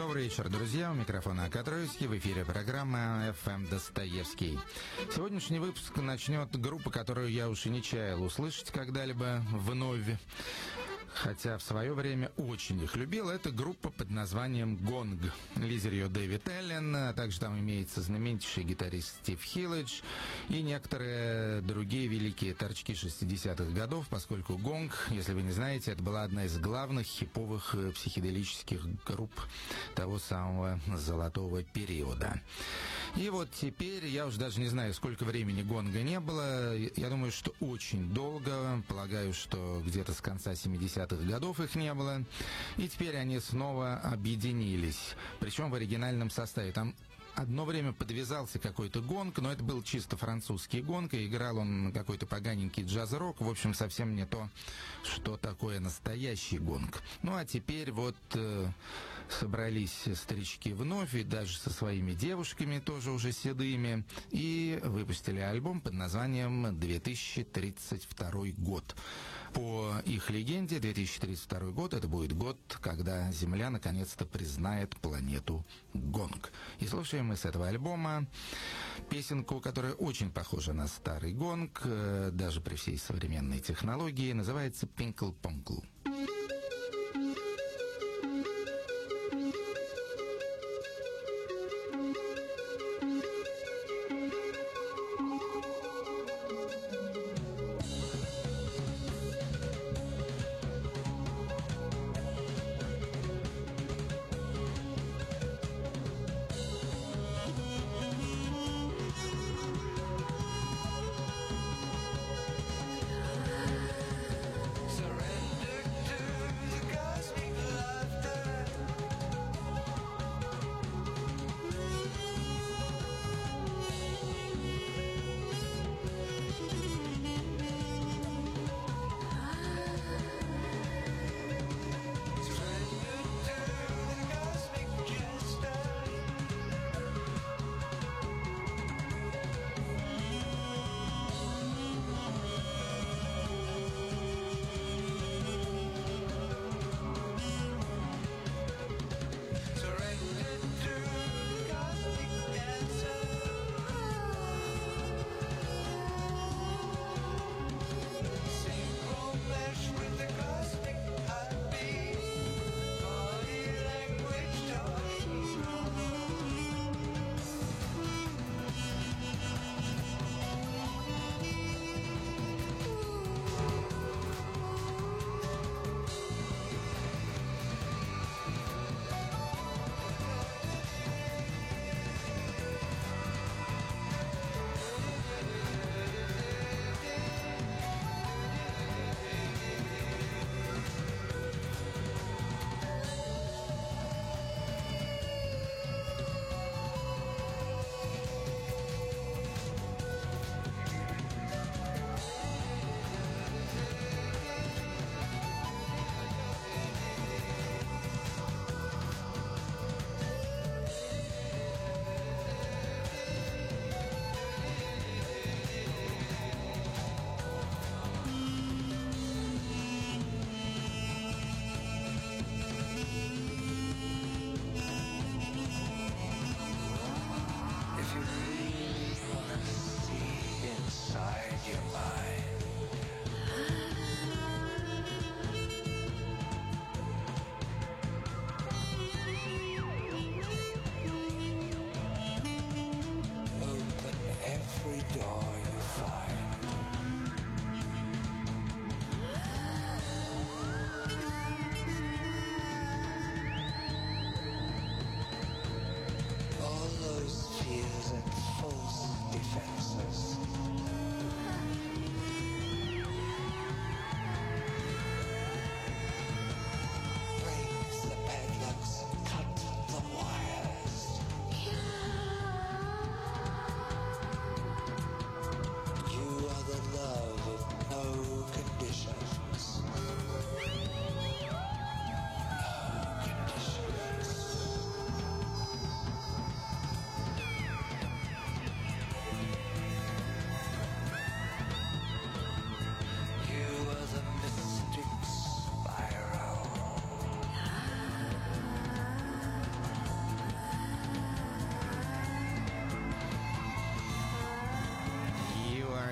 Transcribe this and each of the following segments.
Добрый вечер, друзья. У микрофона Катроевский. В эфире программа «ФМ Достоевский». Сегодняшний выпуск начнет группа, которую я уж и не чаял услышать когда-либо вновь. Хотя в свое время очень их любил. Это группа под названием «Гонг». Лидер ее Дэвид Эллен, а также там имеется знаменитейший гитарист Стив Хилледж и некоторые другие великие торчки 60-х годов, поскольку «Гонг», если вы не знаете, это была одна из главных хиповых психоделических групп того самого золотого периода. И вот теперь, я уже даже не знаю, сколько времени «Гонга» не было. Я думаю, что очень долго. Полагаю, что где-то с конца 70-х годов их не было. И теперь они снова объединились. Причем в оригинальном составе. Там одно время подвязался какой-то гонг, но это был чисто французский гонг, и играл он какой-то поганенький джаз-рок. В общем, совсем не то, что такое настоящий гонг. Ну, а теперь вот собрались старички вновь, и даже со своими девушками, тоже уже седыми, и выпустили альбом под названием «2032 год». По их легенде, 2032 год — это будет год, когда Земля наконец-то признает планету Гонг. И слушаем мы с этого альбома песенку, которая очень похожа на старый гонг, даже при всей современной технологии, называется «Пинкл-понкл». Surrender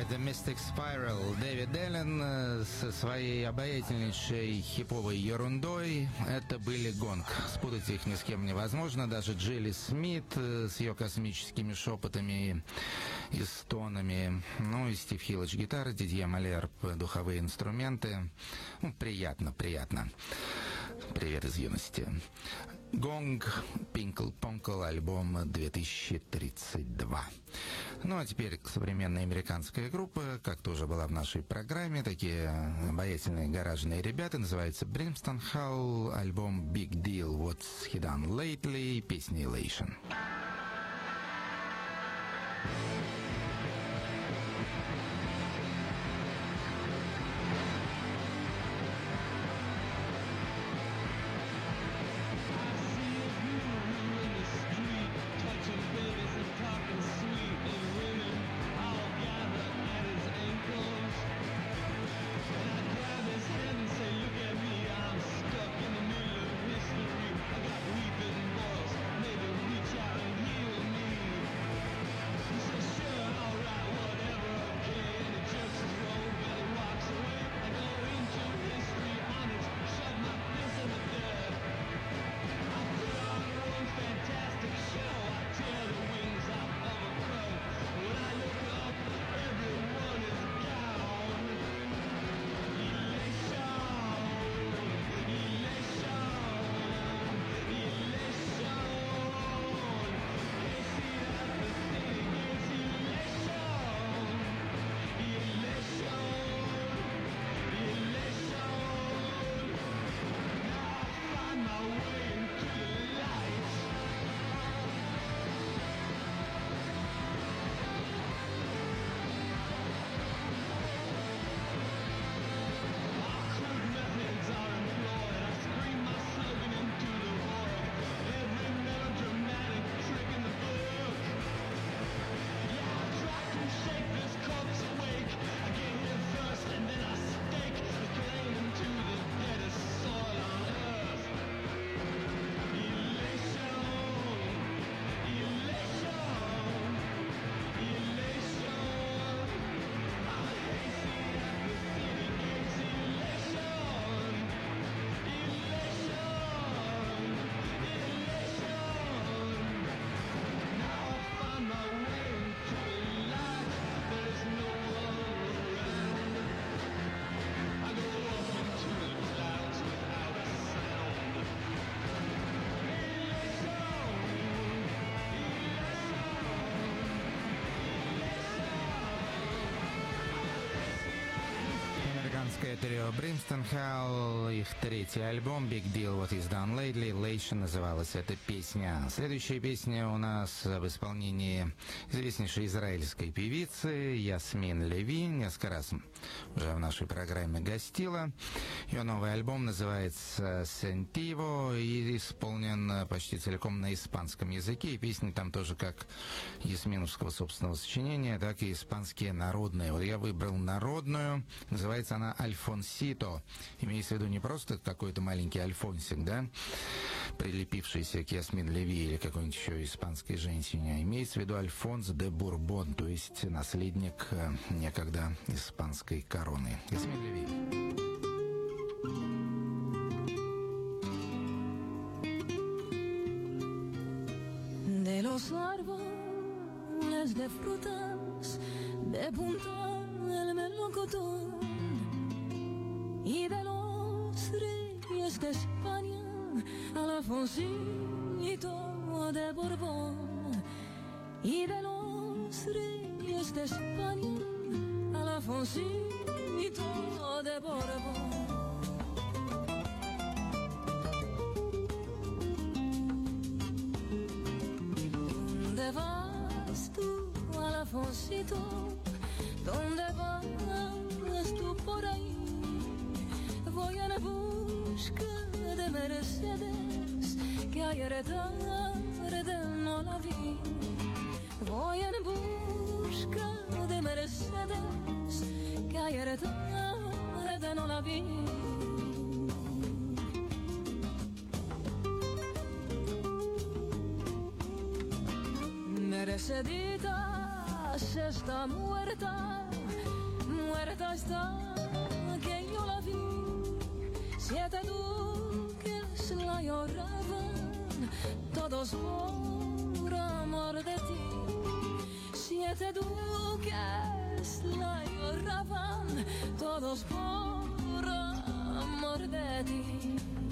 The Mystic Spiral. Дэвид Эллен со своей обаятельнейшей хиповой ерундой. Это были Гонг. Спутать их ни с кем невозможно. Даже Джилли Смит с ее космическими шепотами и стонами. Ну и Стив Хиллич гитара, Дидье Малер духовые инструменты. Ну, приятно, приятно. Привет из юности. Гонг, Пинкл Понкл, альбом 2032. Ну а теперь современная американская группа, как тоже была в нашей программе, такие обаятельные гаражные ребята, называется Brimstone Hall, альбом Big Deal, What's He Done Lately, песня Elation. Трио Brimstone Hall, их третий альбом Big Deal What Is Done Lately, Elation называлась эта песня. Следующая песня у нас в исполнении известнейшей израильской певицы Ясмин Леви, несколько раз уже в нашей программе гостила. Ее новый альбом называется Sentivo и исполнен почти целиком на испанском языке. И песни там тоже как ясминовского собственного сочинения, так и испанские народные. Вот я выбрал народную, называется она Альфонсито. Имеется в виду не просто какой-то маленький альфонсик, да, прилепившийся к Ясмин Леви или какой-нибудь еще испанской женщине, а имеется в виду Альфонс де Бурбон, то есть наследник некогда испанской короны. Ясмин Леви. De los árboles de frutas de punta del melocotón y de los reyes de España al Alfonsito de Borbón y de los reyes de España al Alfonsito de Borbón. ¿Dónde vas tú, Alfonsito? ¿Dónde vas tú por ahí? Voy en busca de Mercedes que ayer tarde no la vi. Voy en busca de Mercedes que ayer tarde no la vi. Merceditas está muerta hasta que yo la vi, 7 duques la lloraban, todos por amor de ti. 7 duques la lloraban, todos por amor de ti.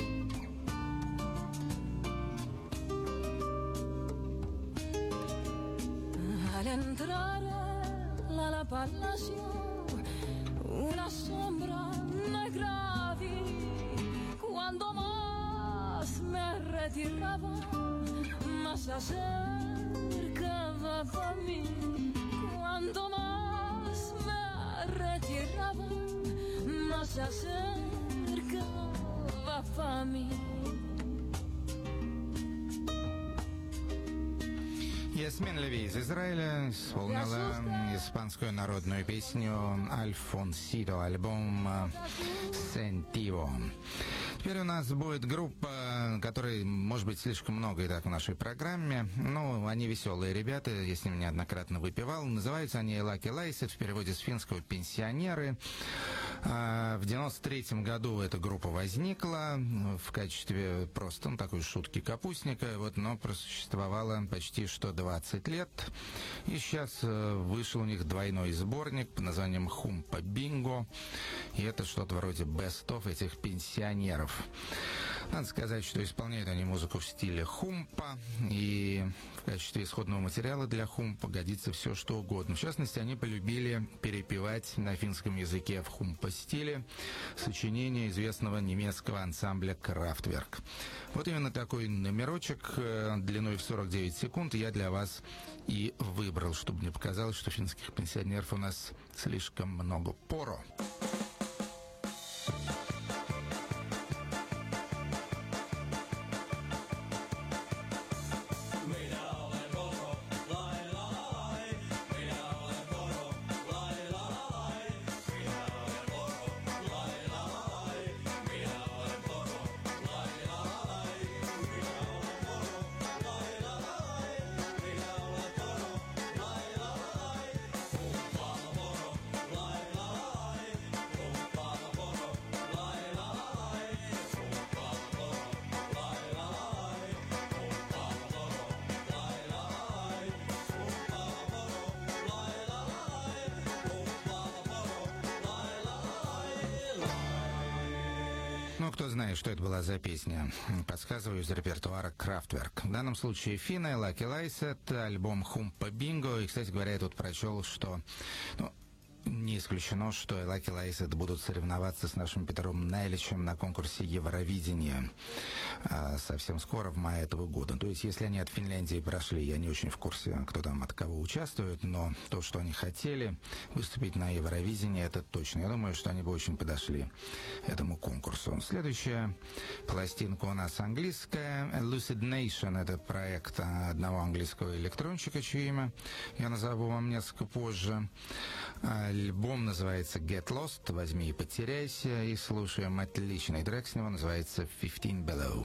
Al entrar al palacio, una sombra negra vi. Cuando más me retiraba, más se acercaba a mí. Cuando más me retiraba, más se acercaba a mí. Ясмин Леви из Израиля исполнила испанскую народную песню «Альфонсидо», альбом «Сентиво». Теперь у нас будет группа, которой, может быть, слишком много и так в нашей программе. Но они веселые ребята, я с ними неоднократно выпивал. Называются они «Лаки Лайсет», в переводе с финского «пенсионеры». В 93-м году эта группа возникла в качестве просто такой шутки капустника, но просуществовала почти что 20 лет. И сейчас вышел у них двойной сборник под названием «Хумпа Бинго». И это что-то вроде бест-офф этих пенсионеров. Надо сказать, что исполняют они музыку в стиле хумпа, и в качестве исходного материала для хумпа годится все, что угодно. В частности, они полюбили перепевать на финском языке в хумпа-стиле сочинения известного немецкого ансамбля «Крафтверк». Вот именно такой номерочек длиной в 49 секунд я для вас и выбрал, чтобы не показалось, что финских пенсионеров у нас слишком много. Поро. Ну, кто знает, что это была за песня, подсказываю из репертуара «Крафтверк». В данном случае финны, «Лаки Лайсет», альбом «Хумпа Бинго». И, кстати говоря, я тут прочел, что... не исключено, что «Лаки Лайсет» будут соревноваться с нашим Петром Найличем на конкурсе Евровидения совсем скоро, в мае этого года. То есть, если они от Финляндии прошли, я не очень в курсе, кто там от кого участвует, но то, что они хотели выступить на Евровидении, это точно. Я думаю, что они бы очень подошли этому конкурсу. Следующая пластинка у нас английская. Lucid Nation — это проект одного английского электронщика, чье имя я назову вам несколько позже. Альбом называется «Get Lost», «Возьми и потеряйся», и слушаем отличный трек с него, называется «15 Below».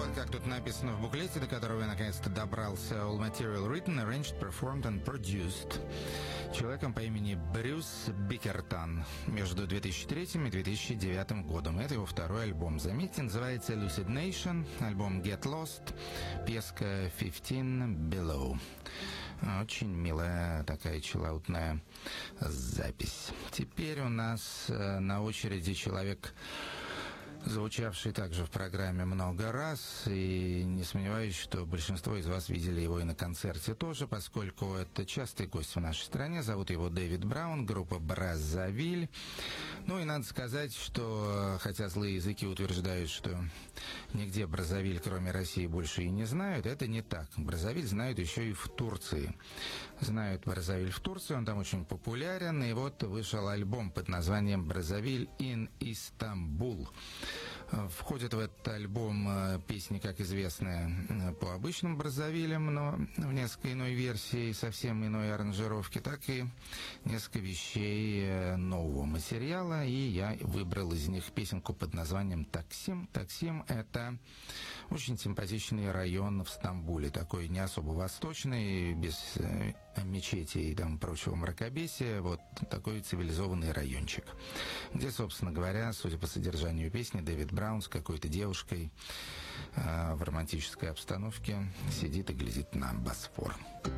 как тут написано в буклете, до которого я наконец-то добрался. All material written, arranged, performed and produced. Человеком по имени Брюс Бикертон между 2003 и 2009 годом. Это его второй альбом. Заметьте, называется Lucid Nation, альбом Get Lost, песка 15 Below. Очень милая такая чиллаутная запись. Теперь у нас на очереди человек, звучавший также в программе много раз, и не сомневаюсь, что большинство из вас видели его и на концерте тоже, поскольку это частый гость в нашей стране. Зовут его Дэвид Браун, группа Браззавиль. Ну и надо сказать, что, хотя злые языки утверждают, что нигде Браззавиль, кроме России, больше и не знают, это не так. Браззавиль знают еще и в Турции. Знают Браззавиль в Турции, он там очень популярен, и вот вышел альбом под названием «Браззавиль in Istanbul». Входят в этот альбом песни, как известно, по обычным Браззавилям, но в несколько иной версии, совсем иной аранжировки, так и несколько вещей нового материала, и я выбрал из них песенку под названием «Таксим». Таксим — это очень симпатичный район в Стамбуле, такой не особо восточный, без мечетей и там прочего мракобесия, вот такой цивилизованный райончик, где, собственно говоря, судя по содержанию песни, Дэвид Браун с какой-то девушкой в романтической обстановке сидит и глядит на Босфор.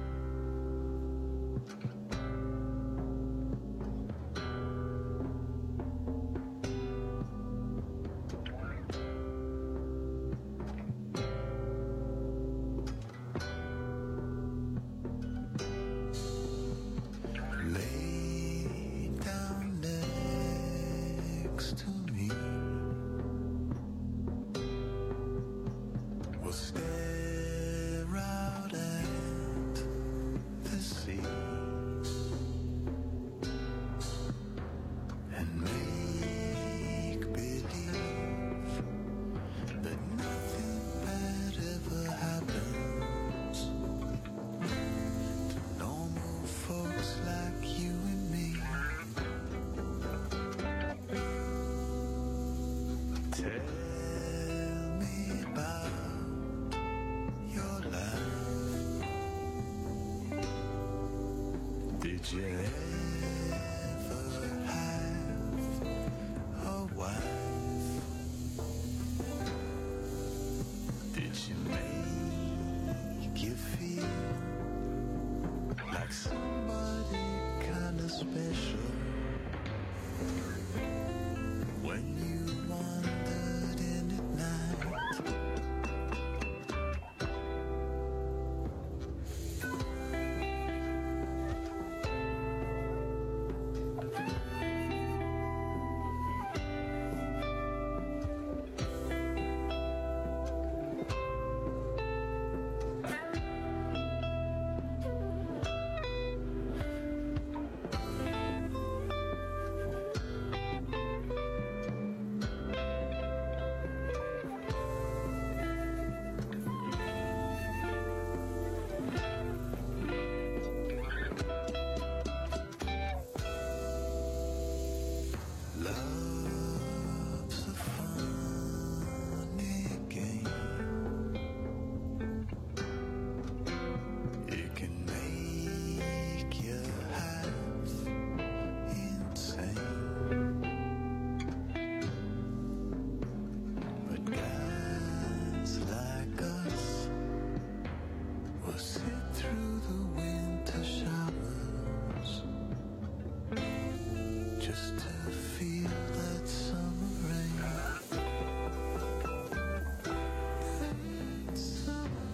Did you ever have a wife? Did she make you feel like somebody kinda special when you wandered in at night? Love's a funny game. It can make you half insane. But guys like us will sit through the winter showers just to feel that summer rain. That summer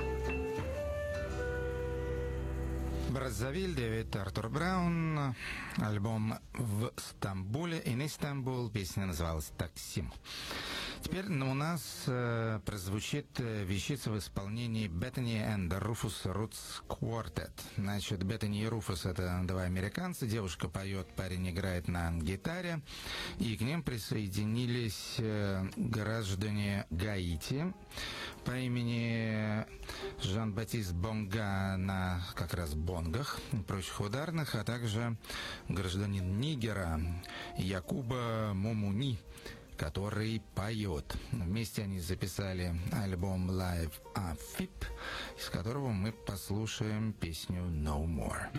Браззавиль, Дэвид Артур Браун. Альбом в Стамбуле, in Istanbul, песня называлась «Таксим». Теперь у нас прозвучит вещица в исполнении Bethany and Rufus Roots Quartet. Значит, Bethany и Rufus — это два американца. Девушка поет, парень играет на гитаре. И к ним присоединились граждане Гаити по имени Жан-Батист Бонга на как раз бонгах и прочих ударных, а также гражданин Нигера Якуба Момуни, который поет. Вместе они записали альбом Live Afib, из которого мы послушаем песню No More.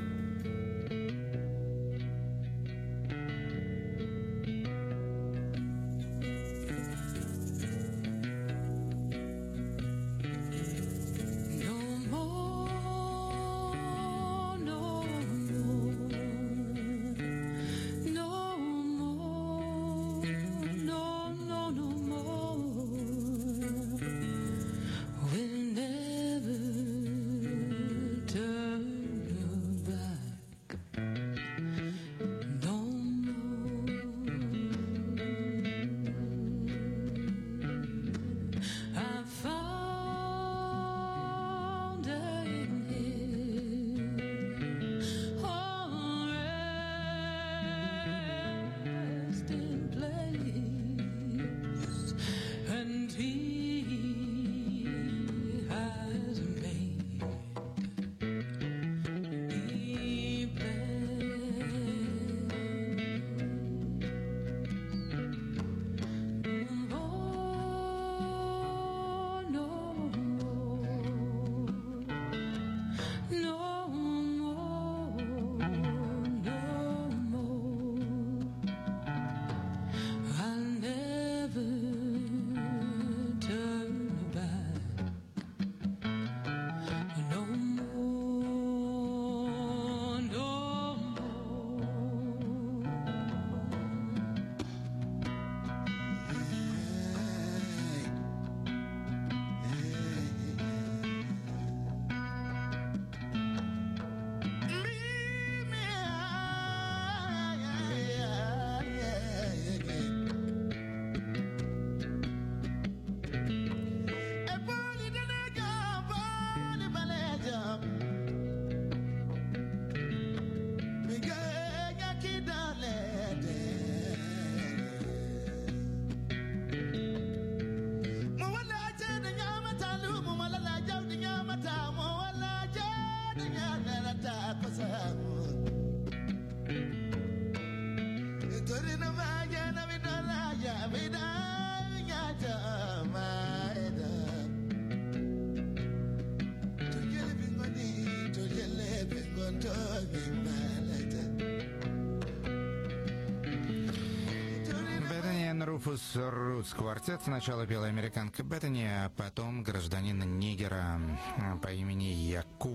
Rufus Roots Quartet. Сначала пела американка Беттани, а потом гражданин Нигера по имени Якуб.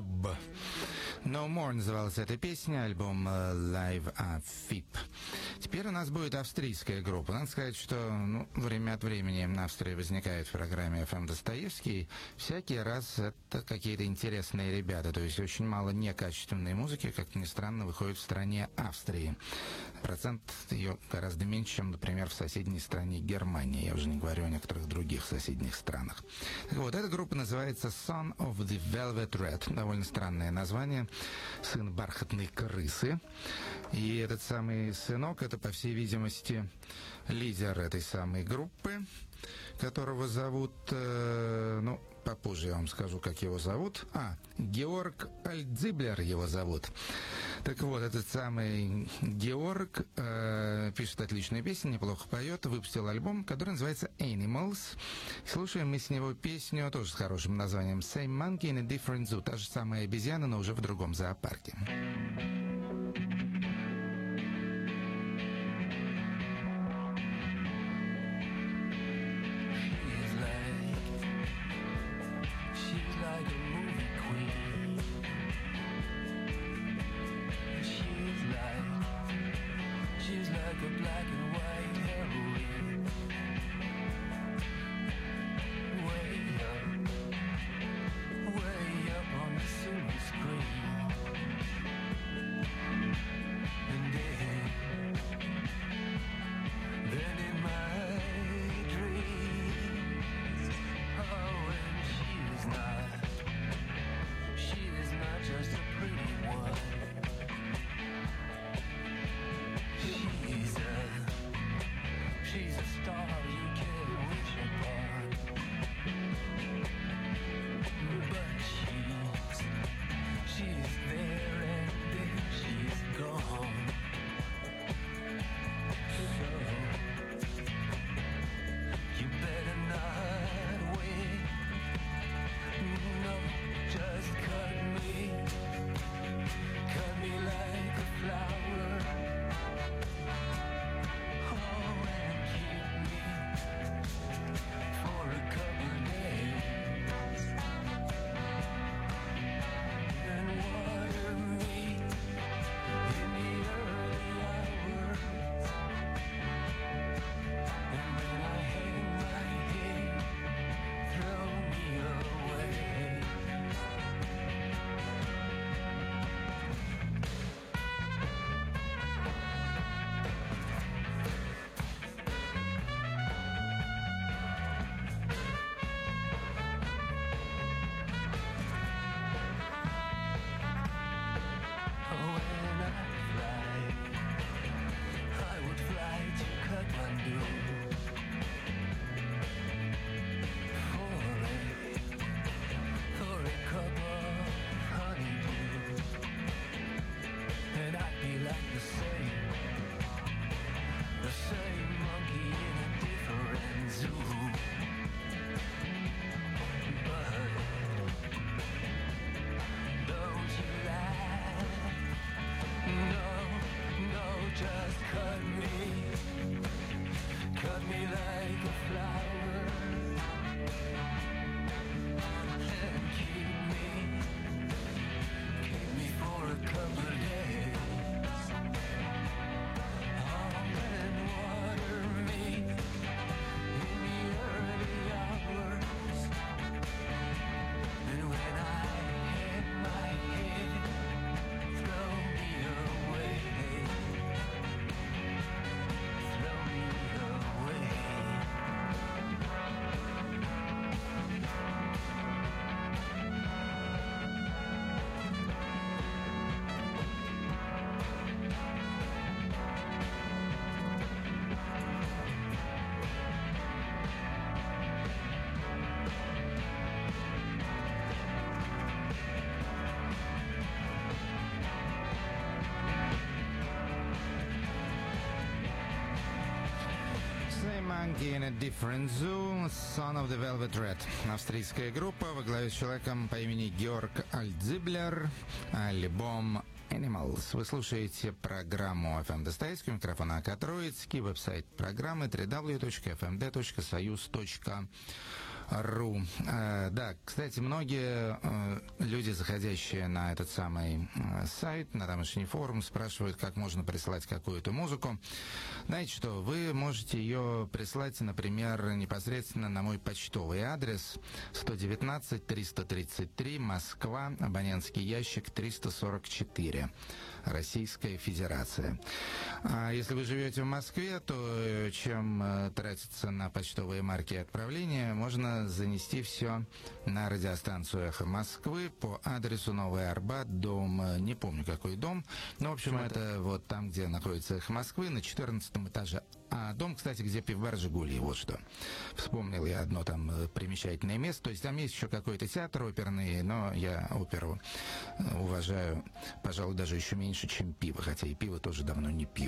No More называлась эта песня, альбом Live Afib. Теперь у нас будет австрийская группа. Надо сказать, что время от времени Австрия возникает в программе FM Достоевский. Всякий раз это какие-то интересные ребята. То есть очень мало некачественной музыки, как ни странно, выходит в стране Австрии. Процент ее гораздо меньше, чем, например, в соседней стране Германии. Я уже не говорю о некоторых других соседних странах. Так вот, эта группа называется Son of the Velvet Red. Довольно странное название. Сын бархатной крысы. И этот самый сынок, это, по всей видимости, лидер этой самой группы, которого зовут, попозже я вам скажу, как его зовут. Георг Альдзиблер его зовут. Так вот, этот самый Георг пишет отличные песни, неплохо поет, выпустил альбом, который называется Animals. Слушаем мы с него песню, тоже с хорошим названием Same Monkey in a Different Zoo. Та же самая обезьяна, но уже в другом зоопарке. Way up on the silver screen. Monkey in a Different Zoo, Son of the Velvet Red. Австрийская группа во главе с человеком по имени Георг Альтзиблер, альбом Animals. Вы слушаете программу FM Достоевский, микрофон АК Троицкий, веб-сайт программы www.fmd.soyuz.ru. Да, кстати, многие люди, заходящие на этот самый сайт, на тамошний форум, спрашивают, как можно прислать какую-то музыку. Знаете что, вы можете ее прислать, например, непосредственно на мой почтовый адрес 119-333, Москва, абонентский ящик 344. Российская Федерация. А если вы живете в Москве, то чем тратиться на почтовые марки и отправления, можно занести все на радиостанцию «Эхо Москвы» по адресу Новый Арбат, дом, не помню какой дом, но, в общем, это вот там, где находится «Эхо Москвы», на 14 этаже. А дом, кстати, где пивбар «Жигули», вот что. Вспомнил я одно там примечательное место. То есть там есть еще какой-то театр оперный, но я оперу уважаю, пожалуй, даже еще меньше, чем пиво, хотя и пиво тоже давно не пью.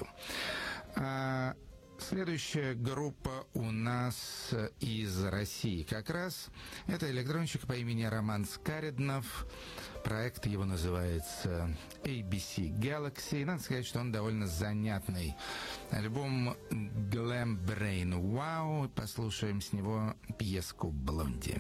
Следующая группа у нас из России как раз. Это электронщик по имени Роман Скареднов. Проект его называется ABC Galaxy. Надо сказать, что он довольно занятный. Альбом Glam Brain Wow. Послушаем с него пьеску «Блонди».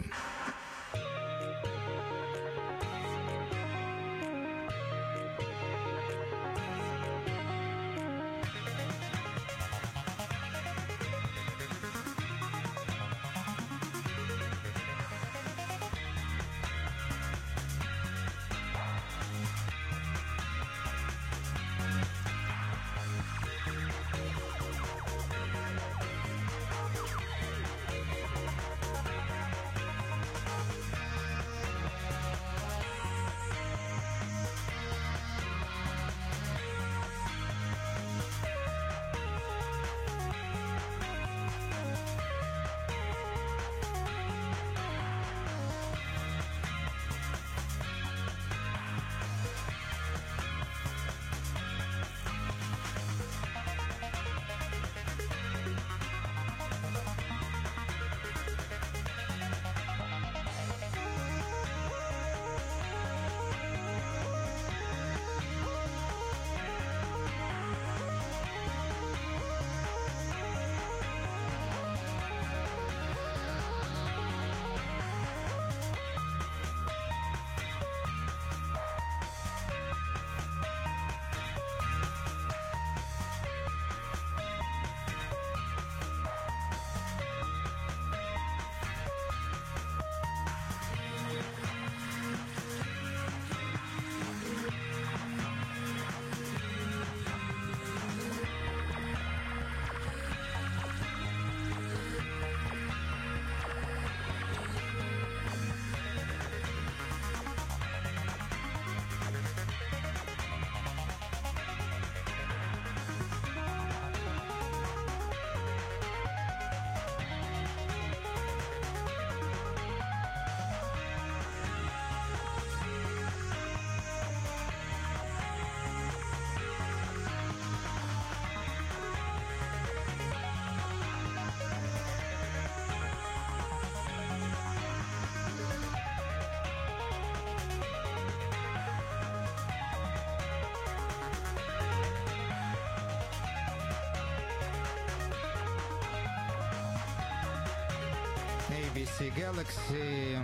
ABC Galaxy,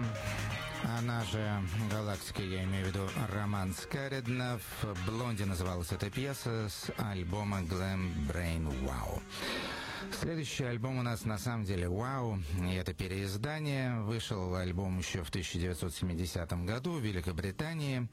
она же «Галактика», я имею в виду Роман Скареднов. «Блонди» называлась эта пьеса с альбома Glam Brain Wow. Следующий альбом у нас на самом деле «Вау», и это переиздание. Вышел альбом еще в 1970 году в Великобритании.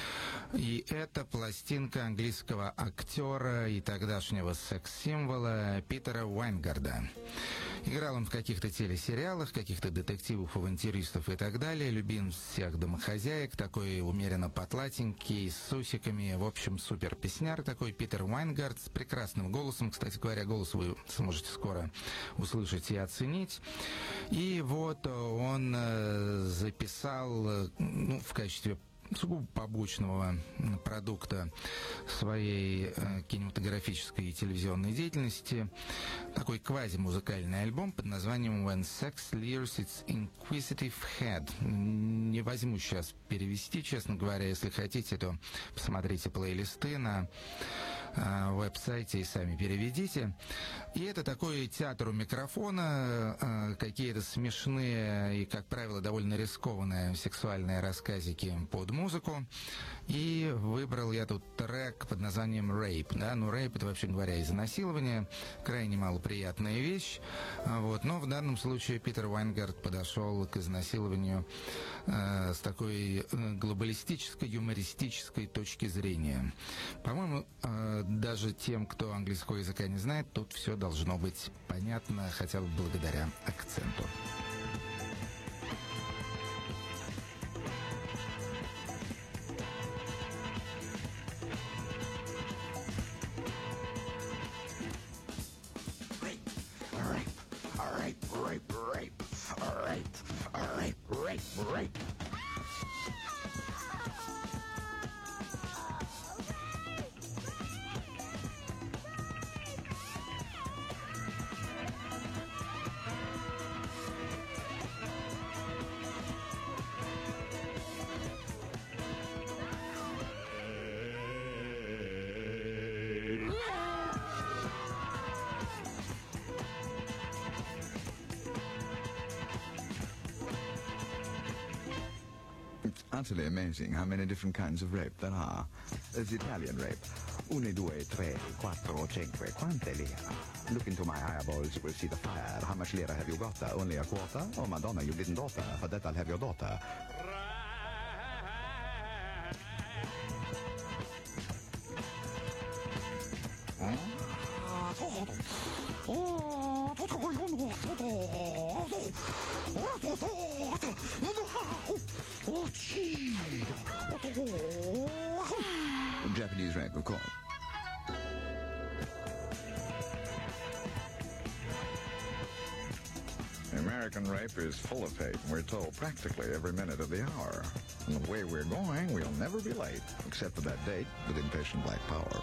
И это пластинка английского актера и тогдашнего секс-символа Питера Уайнгарда. Играл он в каких-то телесериалах, каких-то детективов, авантюристов и так далее. Любим всех домохозяек, такой умеренно потлатенький, с усиками. В общем, супер песняр такой Питер Уайнгард с прекрасным голосом. Кстати говоря, голос вы сможете скоро услышать и оценить. И вот он записал в качестве сугубо побочного продукта своей кинематографической и телевизионной деятельности. Такой квазимузыкальный альбом под названием «When Sex Leers Its Inquisitive Head». Не возьму сейчас перевести, честно говоря. Если хотите, то посмотрите плейлисты на веб-сайте и сами переведите. И это такой театр у микрофона, какие-то смешные и, как правило, довольно рискованные сексуальные рассказики под музыку. И выбрал я тут трек под названием «Rape». Да? Ну, «Rape» — это, вообще говоря, изнасилование. Крайне малоприятная вещь. Вот. Но в данном случае Питер Вайнгард подошел к изнасилованию с такой глобалистической, юмористической точки зрения. По-моему, даже тем, кто английского языка не знает, тут все должно быть понятно, хотя бы благодаря акценту. Rape. It's utterly amazing how many different kinds of rape there are. There's Italian rape. 1, 2, 3, 4, 5, quante lira? Look into my eyeballs, you will see the fire. How much lira have you got? Only a quarter? Oh, Madonna, you didn't offer. For that, I'll have your daughter. Japanese rape, of course. American rape is full of hate, and we're told practically every minute of the hour. And the way we're going, we'll never be late, except for that date with impatient black power.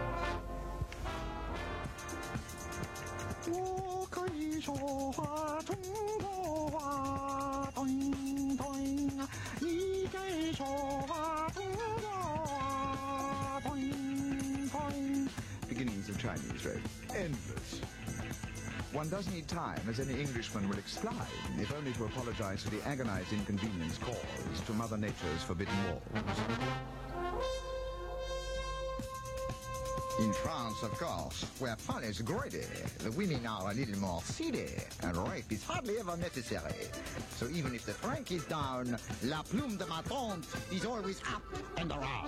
Beginnings of Chinese rape. Endless. One does need time, as any Englishman will explain, if only to apologize for the agonized inconvenience caused to Mother Nature's forbidden walls. In France, of course, where fun is greedy, the women are a little more seedy, and rape is hardly ever necessary. So even if the franc is down, la plume de ma tante is always up and around.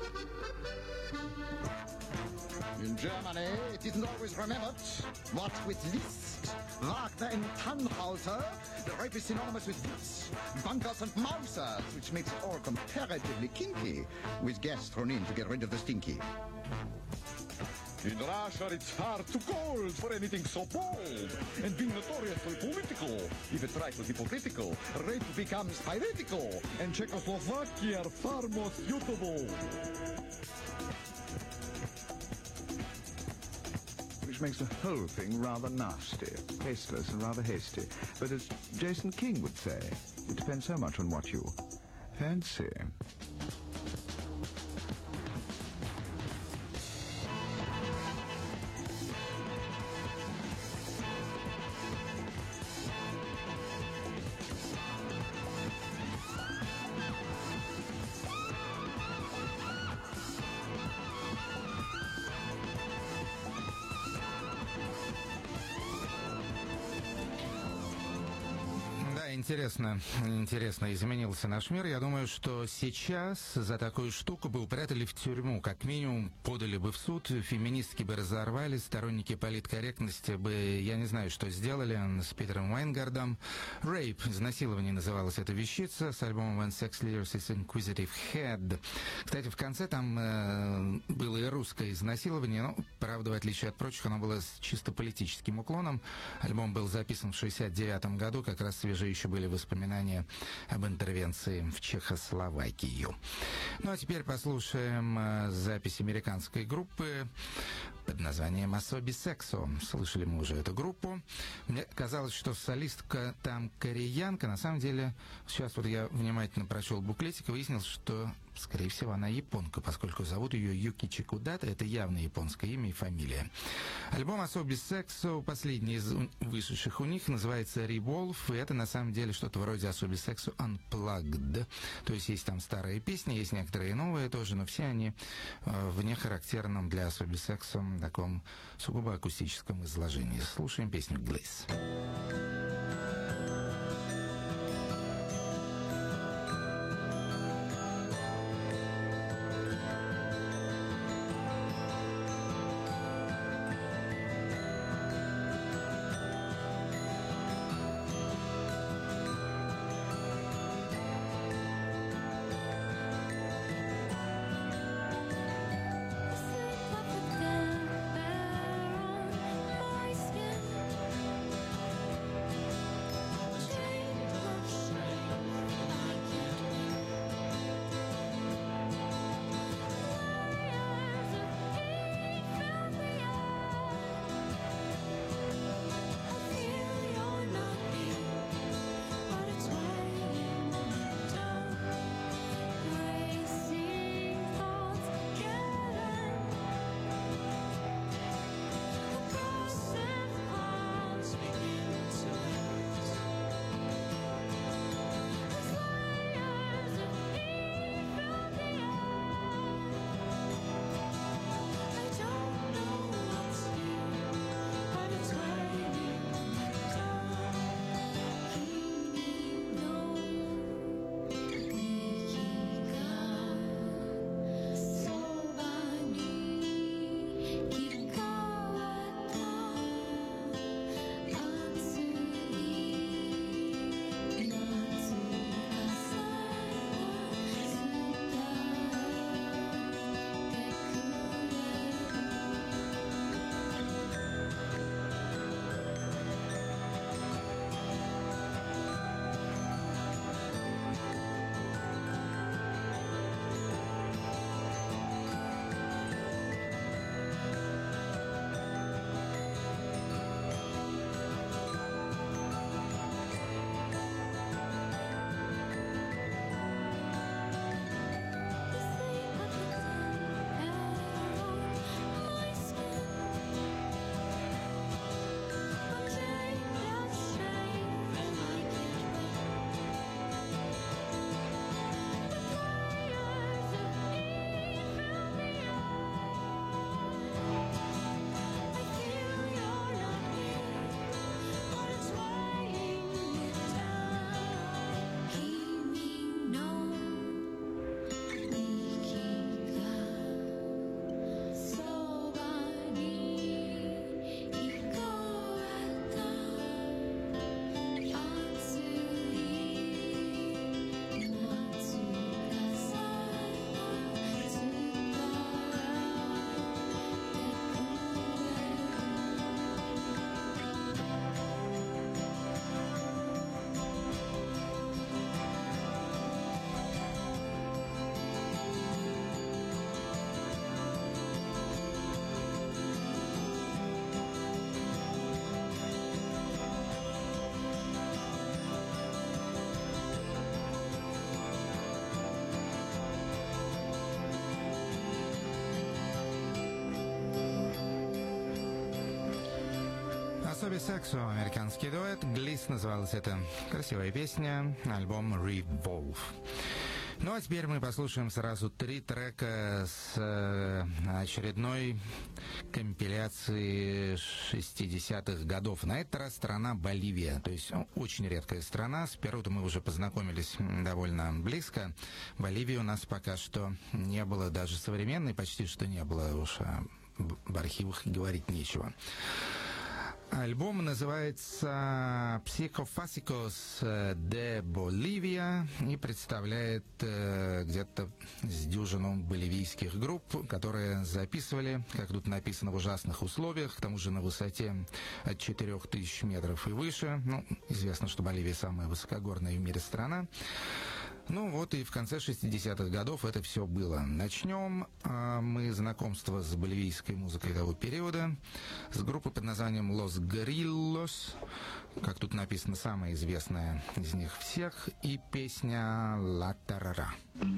In Germany, it isn't always remembered, what with Liszt, Wagner and Tannhauser, the rape is synonymous with wits, bunkers and mousers, which makes it all comparatively kinky, with gas thrown in to get rid of the stinky. In Russia, it's far too cold for anything so bold. And being notoriously political, if a trifle hypocritical, rape becomes piratical, and Czechoslovakia are far more suitable. Which makes the whole thing rather nasty, tasteless and rather hasty. But as Jason King would say, it depends so much on what you fancy. Интересно изменился наш мир. Я думаю, что сейчас за такую штуку бы упрятали в тюрьму. Как минимум, подали бы в суд, феминистки бы разорвались, сторонники политкорректности бы, я не знаю, что сделали с Питером Вайнгардом. «Rape», изнасилование называлась эта вещица, с альбомом «When Sex Leers Its Inquisitive Head». Кстати, в конце там было и русское изнасилование, но, правда, в отличие от прочих, оно было с чисто политическим уклоном. Альбом был записан в 1969 году, как раз свежее еще еще были воспоминания об интервенции в Чехословакию. Ну а теперь послушаем запись американской группы под названием «Особи Сексо». Слышали мы уже эту группу. Мне казалось, что солистка там кореянка. На самом деле, сейчас вот я внимательно прочел буклетик и выяснил, что, скорее всего, она японка, поскольку зовут ее Юки Чикудата. Это явно японское имя и фамилия. Альбом «Особи Сексо», последний из вышедших у них, называется «Revolve». И это, на самом деле, что-то вроде «Особи Сексо Unplugged». То есть есть там старые песни, есть некоторые новые тоже, но все они в нехарактерном для «Особи Сексо» таком сугубо акустическом изложении. Слушаем песню «Глисс». «Особи Сексо», американский дуэт. «Глисс» называлась эта красивая песня, альбом «Revolve». Ну а теперь мы послушаем сразу 3 трека с очередной компиляции 60-х годов. На этот раз страна Боливия, то есть очень редкая страна. С Перу-то мы уже познакомились довольно близко. Боливии у нас пока что не было, даже современной почти что не было, уж в архивах говорить нечего. Альбом называется «Psicofásicos de Bolivia» и представляет где-то с дюжину боливийских групп, которые записывали, как тут написано, в ужасных условиях, к тому же на высоте от 4000 метров и выше. Ну, известно, что Боливия самая высокогорная в мире страна. Ну вот и в конце 60-х годов это все было. Начнем мы знакомство с боливийской музыкой того периода с группы под названием Los Grillos, как тут написано, самая известная из них всех, и песня «La Tarara».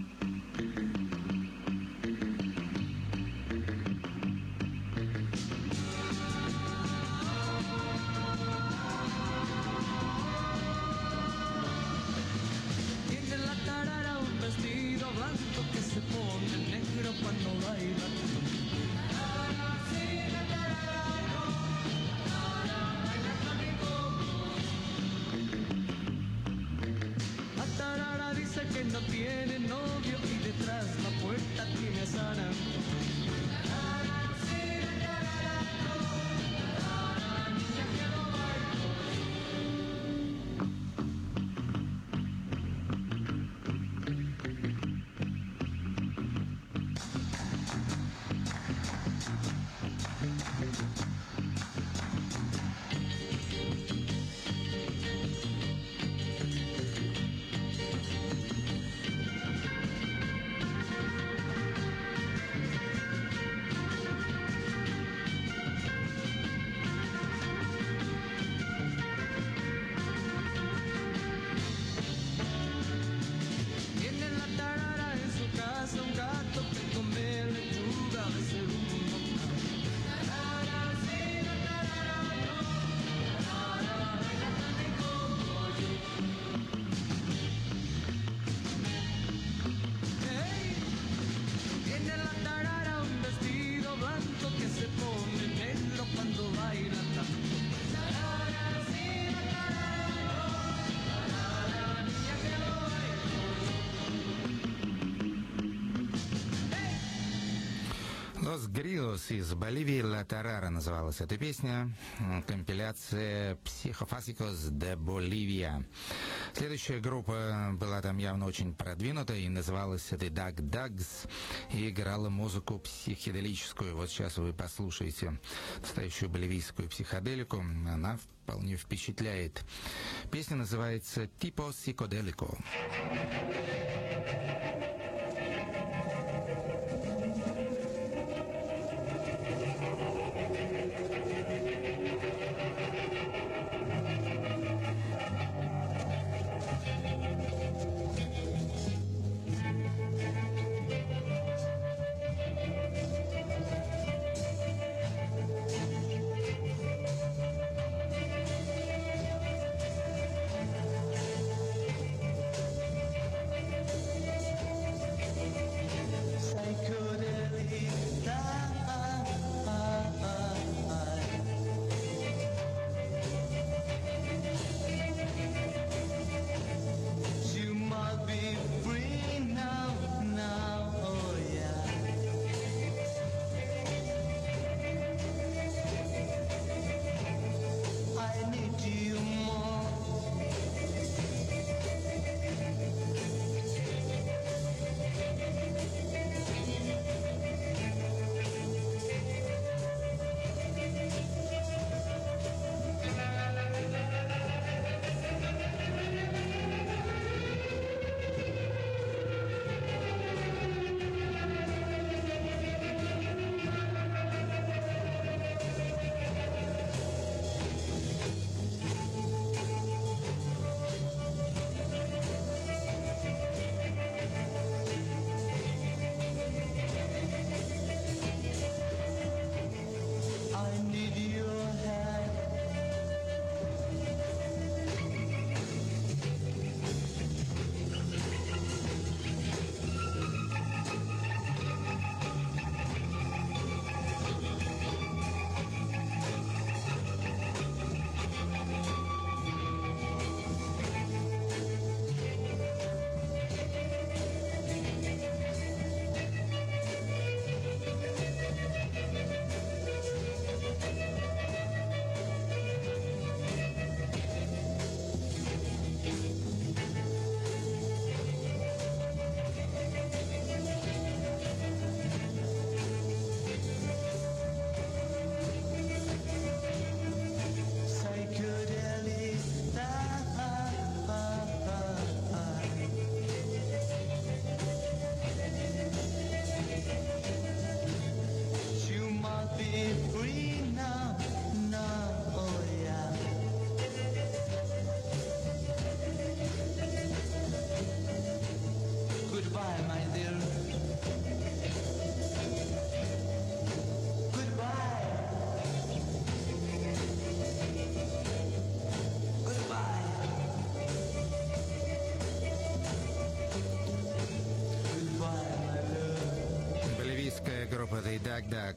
Los Grillos из Боливии, «La Tarara» называлась эта песня, компиляция «Psicofásicos de Bolivia». Следующая группа была там явно очень продвинутая и называлась The Dag Dags и играла музыку психоделическую. Вот сейчас вы послушаете настоящую боливийскую психоделику, она вполне впечатляет. Песня называется «Tipo Psicodélico».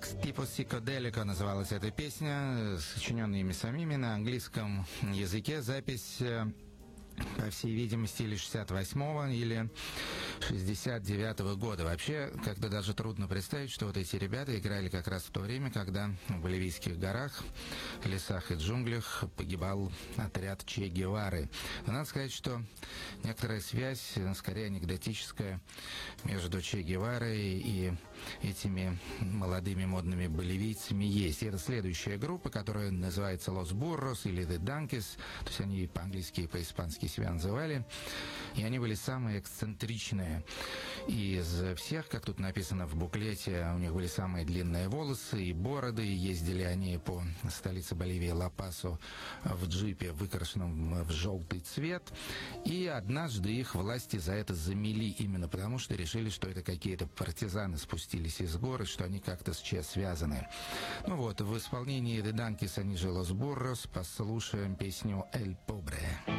Tipo Psychodelica называлась эта песня, сочиненная ими самими на английском языке. Запись, по всей видимости, или 68-го, или 69-го года. Вообще, как-то даже трудно представить, что вот эти ребята играли как раз в то время, когда в боливийских горах, лесах и джунглях погибал отряд Че Гевары. Но надо сказать, что некоторая связь, скорее анекдотическая, между Че Геварой и этими молодыми модными боливийцами есть. И это следующая группа, которая называется Los Burros или The Donkeys, то есть они по-английски и по-испански себя называли, и они были самые эксцентричные из всех, как тут написано в буклете. У них были самые длинные волосы и бороды, и ездили они по столице Боливии Ла-Пасу в джипе, выкрашенном в желтый цвет, и однажды их власти за это замели, именно потому что решили, что это какие-то партизаны спустились из горы, что они как-то с Че связаны. Ну вот, в исполнении The Donkeys, они же Los Burros, послушаем песню «El Pobre».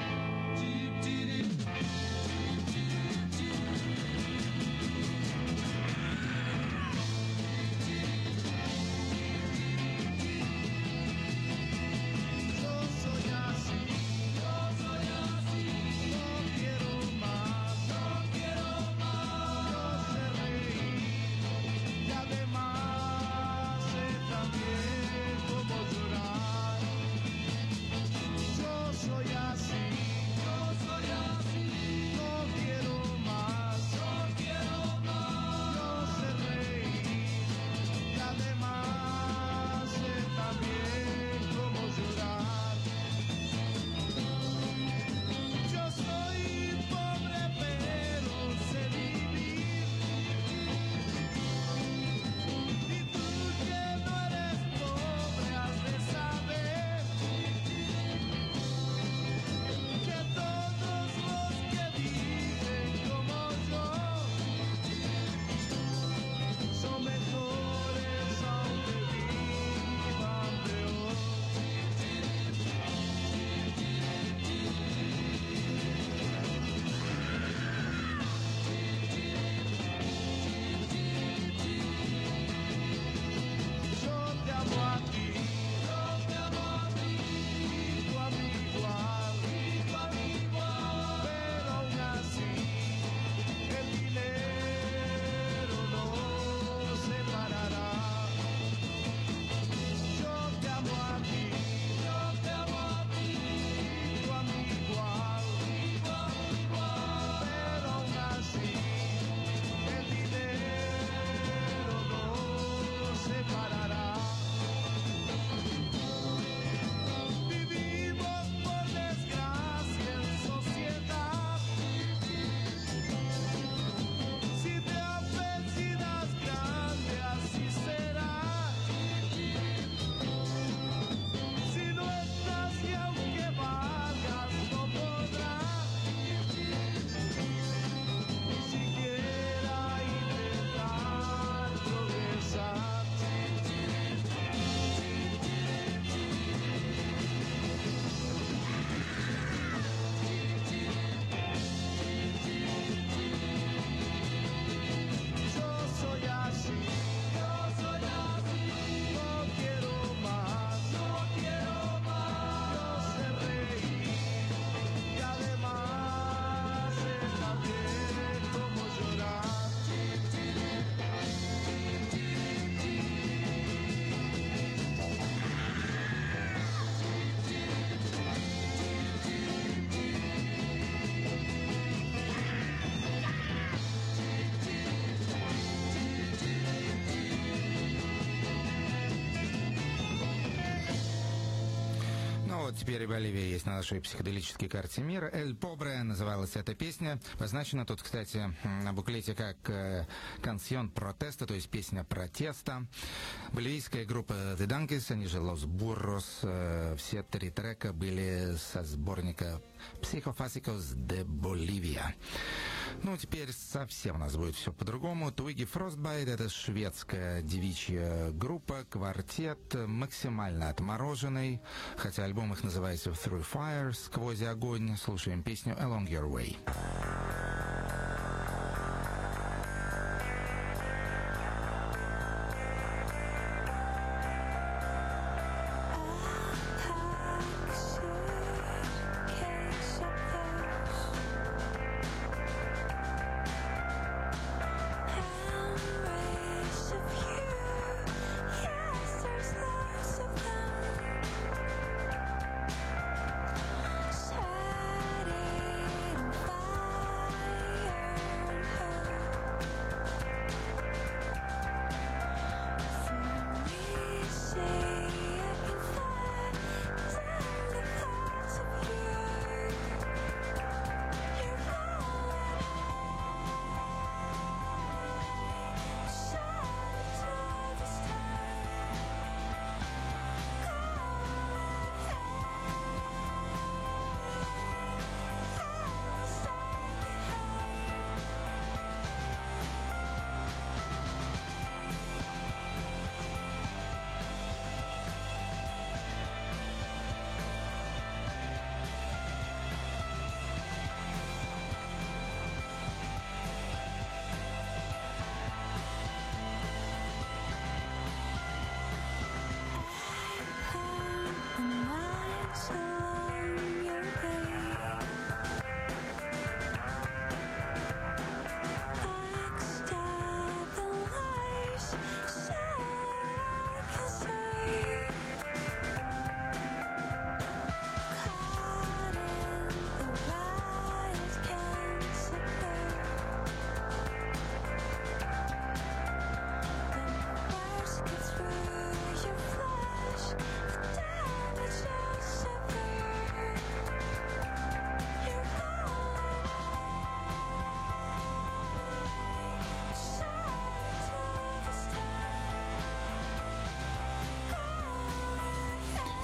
Теперь Боливия есть на нашей психоделической карте мира. «Эль Побре» называлась эта песня. Позначена тут, кстати, на буклете как «Canción Protesta», то есть песня протеста. Боливийская группа The Donkeys, они же Los Burros, все три трека были со сборника «Psicofásicos de Bolivia». Ну, теперь совсем у нас будет все по-другому. Twiggy Frostbite — это шведская девичья группа, квартет, максимально отмороженный, хотя альбом их называется «Through Fire», «Сквозь огонь». Слушаем песню «Along Your Way».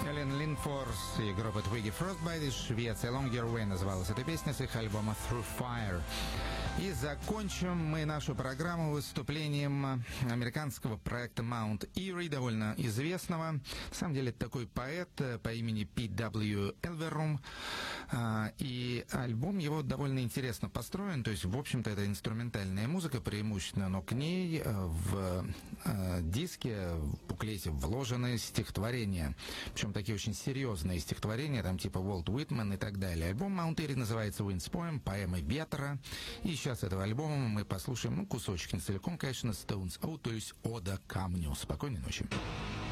Эллен Линфорс и группа Twiggy Frostbite из Швеции. Along Your Way называлась эта песня с их альбома Through Fire. И закончим мы нашу программу выступлением американского проекта Mount Eerie, довольно известного. На самом деле, это такой поэт по имени P.W. Elverum. И альбом его довольно интересно построен. То есть, в общем-то, это инструментальная музыка преимущественно, но к ней в диске, в буклете вложены стихотворения. Причем такие очень серьезные стихотворения, там типа Уолт Уитман и так далее. Альбом Mount Eerie называется Wind's Poem, поэмы ветра. И сейчас этого альбома мы послушаем кусочек, не целиком, конечно, Stones, то есть ода камню. Спокойной ночи.